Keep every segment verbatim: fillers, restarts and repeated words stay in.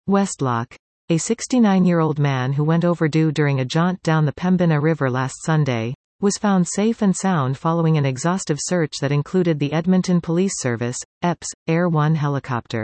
Westlock. A sixty-nine-year-old man who went overdue during a jaunt down the Pembina River last Sunday, was found safe and sound following an exhaustive search that included the Edmonton Police Service, E P S, Air one helicopter.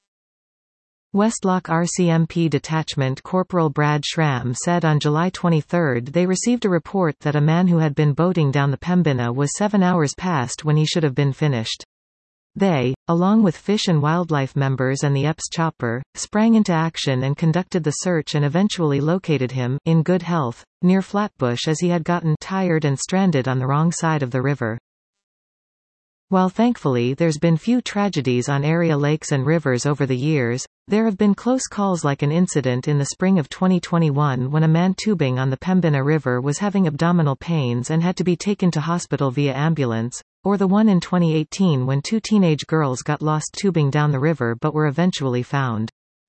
Westlock R C M P Detachment Corporal Brad Schramm said on July twenty-third they received a report that a man who had been boating down the Pembina was seven hours past when he should have been finished. They, along with Fish and Wildlife members and the E P S chopper, sprang into action and conducted the search and eventually located him, in good health, near Flatbush as he had gotten tired and stranded on the wrong side of the river. While thankfully there's been few tragedies on area lakes and rivers over the years, there have been close calls like an incident in the spring of twenty twenty-one when a man tubing on the Pembina River was having abdominal pains and had to be taken to hospital via ambulance, or the one in twenty eighteen when two teenage girls got lost tubing down the river but were eventually found.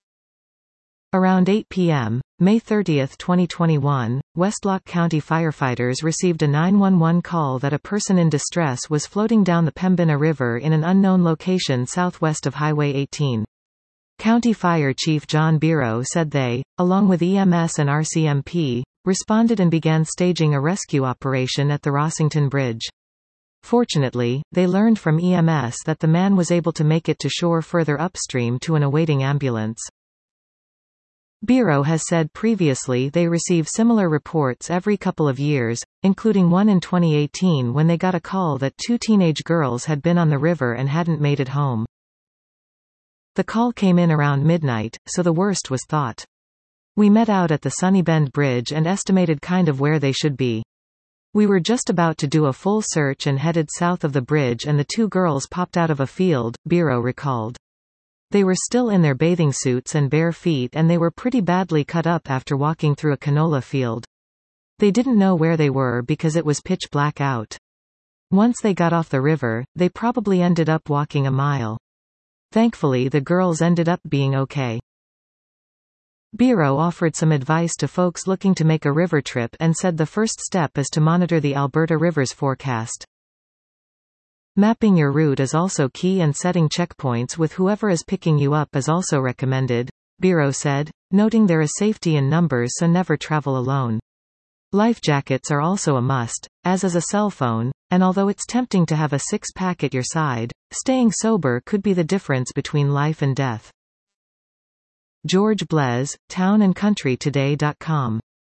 Around eight p m, May thirtieth twenty twenty-one, Westlock County firefighters received a nine one one call that a person in distress was floating down the Pembina River in an unknown location southwest of Highway eighteen. County Fire Chief John Biro said they, along with E M S and R C M P, responded and began staging a rescue operation at the Rossington Bridge. Fortunately, they learned from E M S that the man was able to make it to shore further upstream to an awaiting ambulance. Biro has said previously they receive similar reports every couple of years, including one in twenty eighteen when they got a call that two teenage girls had been on the river and hadn't made it home. The call came in around midnight, so the worst was thought. We met out at the Sunnybend Bridge and estimated kind of where they should be. We were just about to do a full search and headed south of the bridge and the two girls popped out of a field, Biro recalled. They were still in their bathing suits and bare feet and they were pretty badly cut up after walking through a canola field. They didn't know where they were because it was pitch black out. Once they got off the river, they probably ended up walking a mile. Thankfully the girls ended up being okay. Biro offered some advice to folks looking to make a river trip and said the first step is to monitor the Alberta Rivers forecast. Mapping your route is also key and setting checkpoints with whoever is picking you up is also recommended, Biro said, noting there is safety in numbers so never travel alone. Life jackets are also a must, as is a cell phone, and although it's tempting to have a six-pack at your side, staying sober could be the difference between life and death. George Blez, town and country today dot com